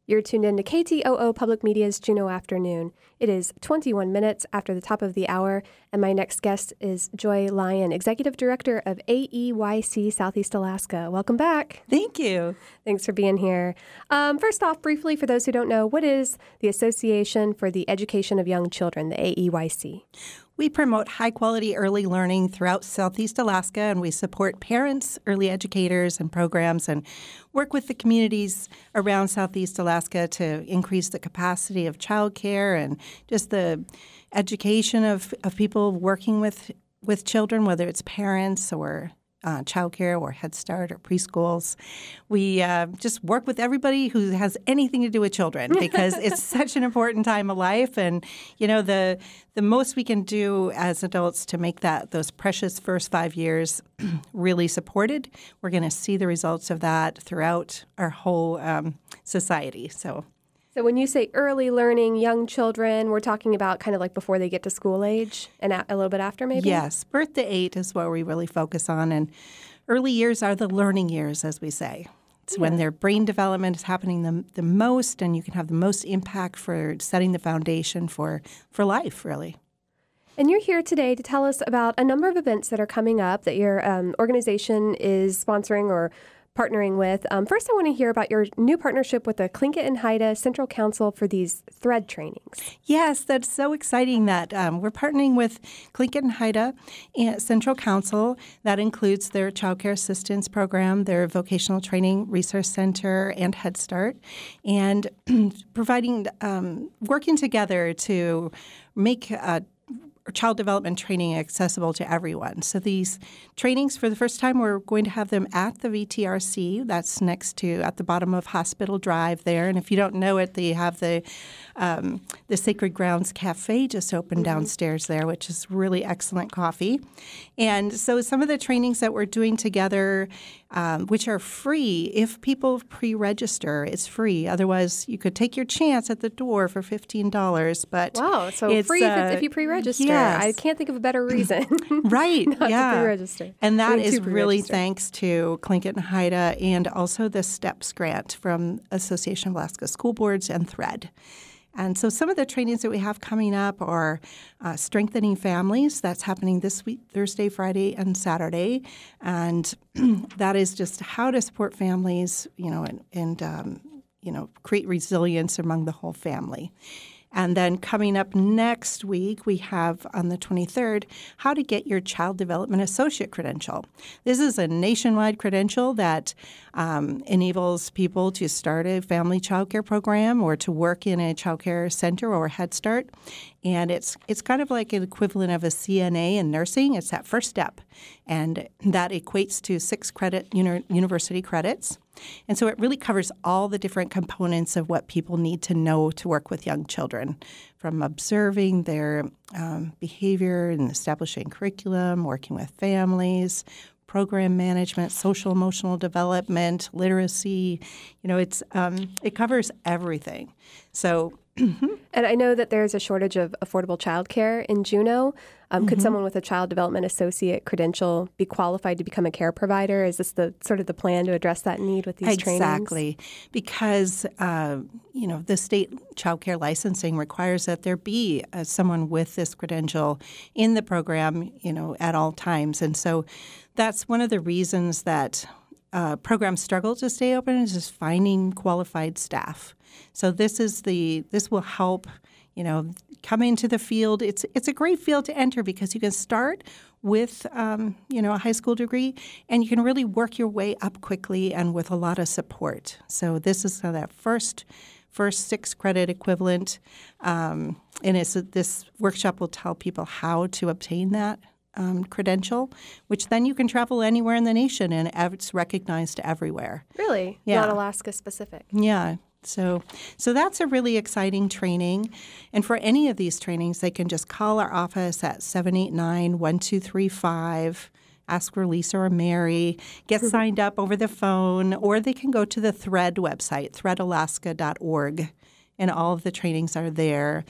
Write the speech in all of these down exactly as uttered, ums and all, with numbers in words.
You're tuned in to K T O O Public Media's Juneau Afternoon. It is twenty-one minutes after the top of the hour, and my next guest is Joy Lyon, Executive Director of A E Y C Southeast Alaska. Welcome back. Thank you. Thanks for being here. Um, first off, briefly, for those who don't know, what is the Association for the Education of Young Children, the A E Y C? We promote high-quality early learning throughout Southeast Alaska, and we support parents, early educators, and programs, and work with the communities around Southeast Alaska to increase the capacity of childcare and just the education of, of people working with, with children, whether it's parents or Uh, childcare or Head Start or preschools. We uh, just work with everybody who has anything to do with children because it's such an important time of life. And, you know, the the most we can do as adults to make that those precious first five years really supported, we're going to see the results of that throughout our whole um, society. So. So when you say early learning, young children, we're talking about kind of like before they get to school age and a, a little bit after maybe? Yes. Birth to eight is what we really focus on. And early years are the learning years, as we say. It's yeah. when their brain development is happening the, the most, and you can have the most impact for setting the foundation for, for life, really. And you're here today to tell us about a number of events that are coming up that your um, organization is sponsoring or partnering with. Um, first, I want to hear about your new partnership with the Tlingit and Haida Central Council for these THREAD trainings. Yes, that's so exciting that um, we're partnering with Tlingit and Haida Central Council. That includes their Child Care Assistance Program, their Vocational Training Resource Center, and Head Start, and providing, um, working together to make uh, child development training accessible to everyone. So these trainings, for the first time, we're going to have them at the V T R C. That's next to, at the bottom of Hospital Drive there. And if you don't know it, they have the um, the Sacred Grounds Cafe just opened mm-hmm. downstairs there, which is really excellent coffee. And so some of the trainings that we're doing together, um, which are free, if people pre-register, it's free. Otherwise, you could take your chance at the door for fifteen dollars. But wow, so it's, free if, uh, it's, if you pre-register. Yes. I can't think of a better reason. Right, not yeah. to pre-register. And that is pre-register. really thanks to Tlingit and Haida and also the STEPS grant from Association of Alaska School Boards and THREAD. And so some of the trainings that we have coming up are uh, Strengthening Families. That's happening this week, Thursday, Friday, and Saturday. And that is just how to support families, you know, and, and um, you know, create resilience among the whole family. And then coming up next week, we have on the twenty-third, how to get your Child Development Associate credential. This is a nationwide credential that um, enables people to start a family child care program or to work in a child care center or Head Start. And it's it's kind of like an equivalent of a C N A in nursing. It's that first step. And that equates to six credit uni- university credits. And so it really covers all the different components of what people need to know to work with young children, from observing their um, behavior and establishing curriculum, working with families, program management, social emotional development, literacy. You know, it's um, it covers everything. So. And I know that there's a shortage of affordable childcare in Juneau. Um, mm-hmm. Could someone with a Child Development Associate credential be qualified to become a care provider? Is this the sort of the plan to address that need with these exactly. trainings? Exactly, because uh, you know the state child care licensing requires that there be uh, someone with this credential in the program, you know, at all times, and so that's one of the reasons that uh, programs struggle to stay open is just finding qualified staff. So this is the this will help, you know, come into the field. It's it's a great field to enter because you can start with um, you know a high school degree and you can really work your way up quickly and with a lot of support. So this is uh, that first first six credit equivalent, um, and it's this workshop will tell people how to obtain that um, credential, which then you can travel anywhere in the nation and it's recognized everywhere. Really? Yeah. Not Alaska specific? Yeah. So so that's a really exciting training. And for any of these trainings, they can just call our office at seven eight nine, one two three five, ask for Lisa or Mary, get signed up over the phone, or they can go to the THREAD website, thread alaska dot org, and all of the trainings are there.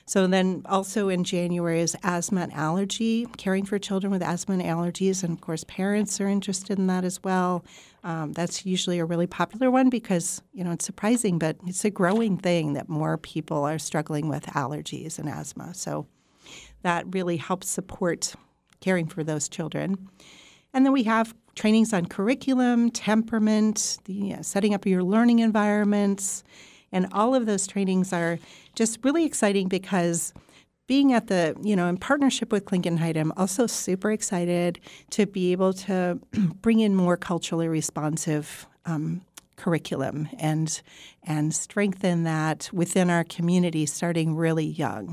So then also in January is asthma and allergy, caring for children with asthma and allergies. And, of course, parents are interested in that as well. Um, that's usually a really popular one because, you know, it's surprising, but it's a growing thing that more people are struggling with allergies and asthma. So that really helps support caring for those children. And then we have trainings on curriculum, temperament, the uh, setting up your learning environments, and all of those trainings are just really exciting because being at the, you know, in partnership with Clinton-Heide, I'm also super excited to be able to bring in more culturally responsive um, curriculum and and strengthen that within our community starting really young.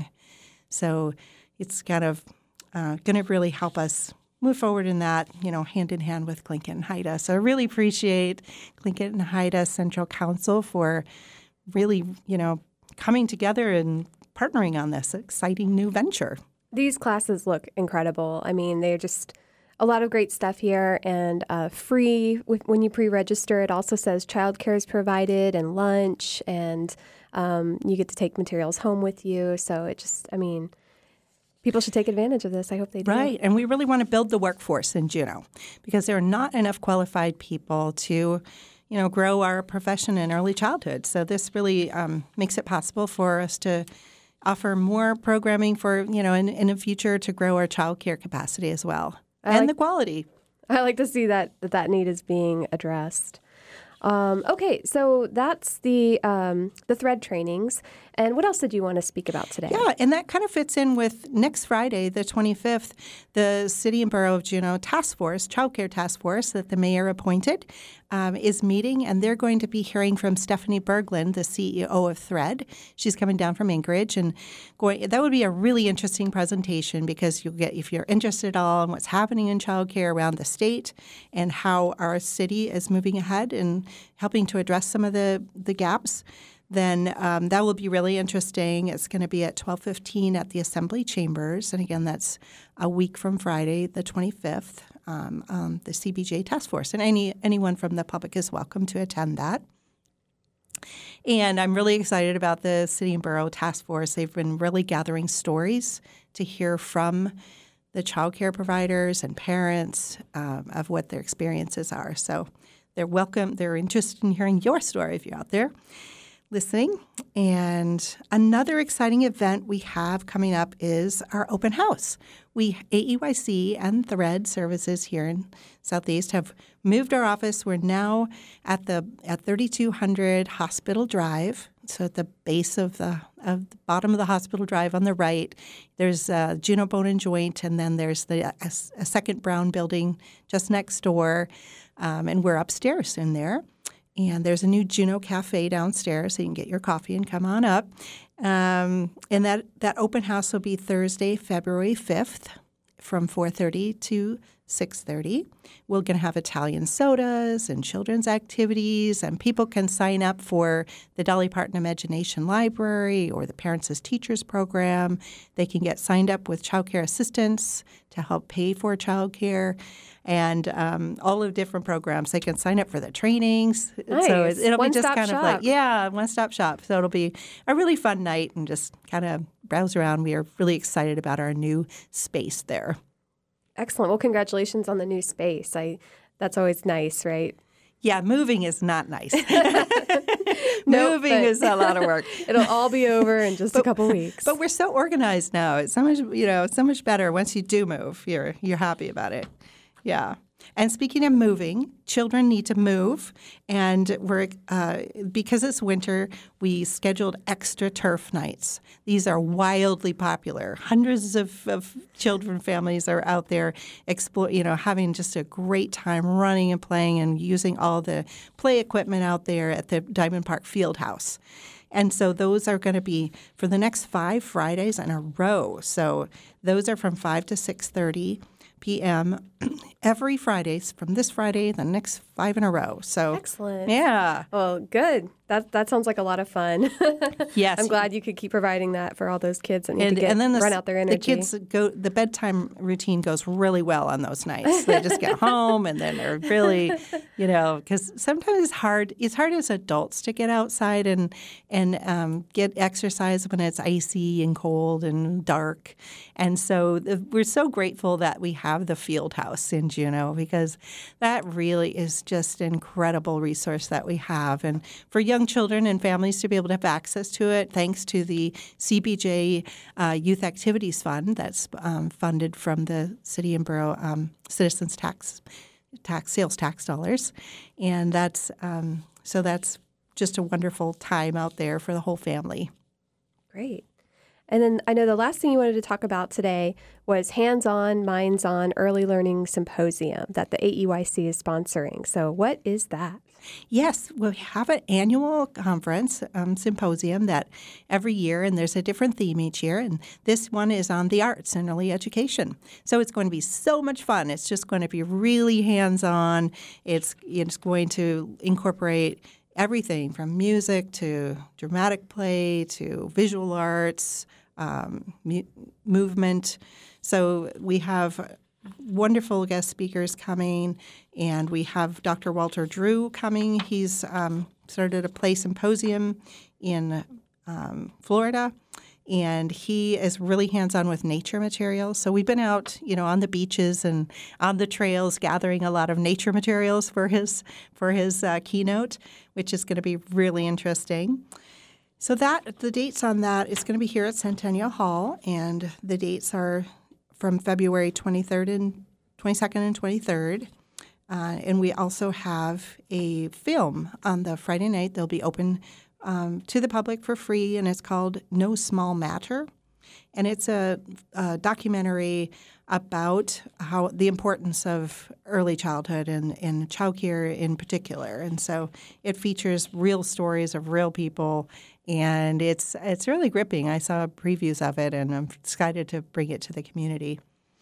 So it's kind of uh, going to really help us move forward in that, you know, hand in hand with Clinton-Heide. So I really appreciate Clinton-Heide Central Council for really, you know, coming together and partnering on this exciting new venture. These classes look incredible. I mean, they're just a lot of great stuff here and uh, free when you pre-register. It also says childcare is provided and lunch, and um, you get to take materials home with you. So it just, I mean, people should take advantage of this. I hope they do. Right. And we really want to build the workforce in Juneau because there are not enough qualified people to, you know, grow our profession in early childhood. So this really um, makes it possible for us to offer more programming for, you know, in, in the future to grow our child care capacity as well I and like, the quality. I like to see that that, that need is being addressed. Um, okay, so that's the um, the THRED trainings. And what else did you want to speak about today? Yeah, and that kind of fits in with next Friday, the twenty-fifth, the City and Borough of Juneau Task Force, Child Care Task Force that the mayor appointed, um, is meeting, and they're going to be hearing from Stephanie Berglund, the C E O of THRED. She's coming down from Anchorage, and going. That would be a really interesting presentation because you'll get, if you're interested at all in what's happening in child care around the state and how our city is moving ahead and helping to address some of the, the gaps, then um, that will be really interesting. It's going to be at twelve fifteen at the Assembly Chambers. And again, that's a week from Friday, the twenty-fifth, um, um, the C B J Task Force. And any anyone from the public is welcome to attend that. And I'm really excited about the City and Borough Task Force. They've been really gathering stories to hear from the child care providers and parents um, of what their experiences are. So they're welcome. They're interested in hearing your story if you're out there listening. And another exciting event we have coming up is our open house. We, A E Y C and THRED services here in Southeast have moved our office. We're now at the at thirty-two hundred Hospital Drive. So at the base of the, of the bottom of the Hospital Drive on the right, there's uh, Juneau Bone and Joint, and then there's the a, a second brown building just next door, um, and we're upstairs in there. And there's a new Juneau Cafe downstairs, so you can get your coffee and come on up. Um, and that, that open house will be Thursday, February fifth from four thirty to six thirty. We're going to have Italian sodas and children's activities, and people can sign up for the Dolly Parton Imagination Library or the Parents as Teachers program. They can get signed up with child care assistants to help pay for child care. And um, all of different programs. They can sign up for the trainings. Nice. So it, it'll One be just stop kind shop. of like, yeah, one-stop shop. So it'll be a really fun night and just kind of browse around. We are really excited about our new space there. Excellent. Well, congratulations on the new space. I That's always nice, right? Yeah, moving is not nice. Nope, moving but is a lot of work. It'll all be over in just a couple weeks. But we're so organized now. It's so much, you know, it's so much better once you do move. You're you're happy about it. Yeah. And speaking of moving, children need to move, and we're uh, because it's winter, we scheduled extra turf nights. These are wildly popular. Hundreds of, of children families are out there, explore, you know, having just a great time running and playing and using all the play equipment out there at the Diamond Park Fieldhouse. And so those are going to be for the next five Fridays in a row. So those are from five to six thirty. p m every Fridays from this Friday, the next five in a row. So excellent. Yeah. Well, good. That that sounds like a lot of fun. Yes. I'm glad you could keep providing that for all those kids that need And, to get and then the, run out their energy. the kids go. The bedtime routine goes really well on those nights. They just get home and then they're really, you know, because sometimes it's hard. It's hard as adults to get outside and and um, get exercise when it's icy and cold and dark. And so the, we're so grateful that we have the field house in Juneau, because that really is just an incredible resource that we have. And for young children and families to be able to have access to it, thanks to the C B J uh, Youth Activities Fund that's um, funded from the city and borough um, citizens tax, tax sales tax dollars, and that's um, so that's just a wonderful time out there for the whole family. Great. And then I know the last thing you wanted to talk about today was Hands-On, Minds-On Early Learning Symposium that the A E Y C is sponsoring. So what is that? Yes, we have an annual conference, um, symposium that every year, and there's a different theme each year, and this one is on the arts and early education. So it's going to be so much fun. It's just going to be really hands-on. It's, it's going to incorporate everything from music to dramatic play to visual arts, um, mu- movement. So we have wonderful guest speakers coming, and we have Doctor Walter Drew coming. He's um, started a play symposium in um, Florida, and he is really hands-on with nature materials. So we've been out, you know, on the beaches and on the trails gathering a lot of nature materials for his for his uh, keynote, which is going to be really interesting. So that the dates on that is going to be here at Centennial Hall, and the dates are from February twenty-third and twenty-second and twenty-third. Uh, and we also have a film on the Friday night. They'll be open um, to the public for free, and it's called No Small Matter. And it's a, a documentary about how the importance of early childhood and, and child care in particular. And so it features real stories of real people, and it's it's really gripping. I saw previews of it, and I'm excited to bring it to the community.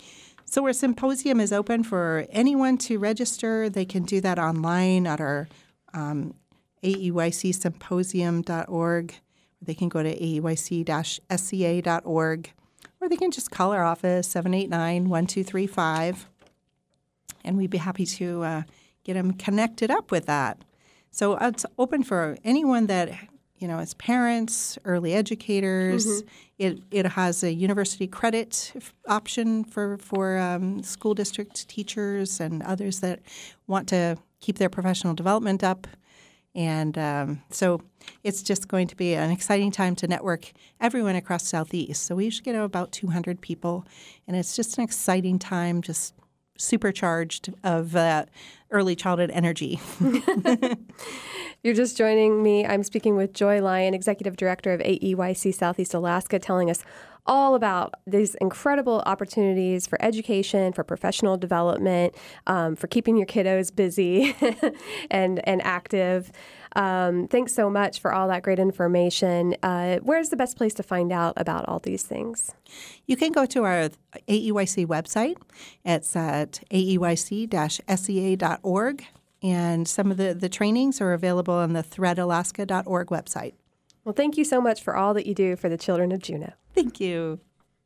So our symposium is open for anyone to register. They can do that online at our um, A E Y C symposium dot org. They can go to A E Y C dash S C A dot org, or they can just call our office, seven eight nine, one two three five, and we'd be happy to uh, get them connected up with that. So it's open for anyone that, you know, as parents, early educators. Mm-hmm. It it has a university credit option for, for um, school district teachers and others that want to keep their professional development up. And um, so it's just going to be an exciting time to network everyone across Southeast. So we usually get about two hundred people, and it's just an exciting time, just supercharged of uh, early childhood energy. You're just joining me. I'm speaking with Joy Lyon, Executive Director of A E Y C Southeast Alaska, telling us all about these incredible opportunities for education, for professional development, um, for keeping your kiddos busy and and active. Um, thanks so much for all that great information. Uh, where's the best place to find out about all these things? You can go to our A E Y C website. It's at A E Y C dash S E A dot org, and some of the, the trainings are available on the thread alaska dot org website. Well, thank you so much for all that you do for the children of Juneau. Thank you.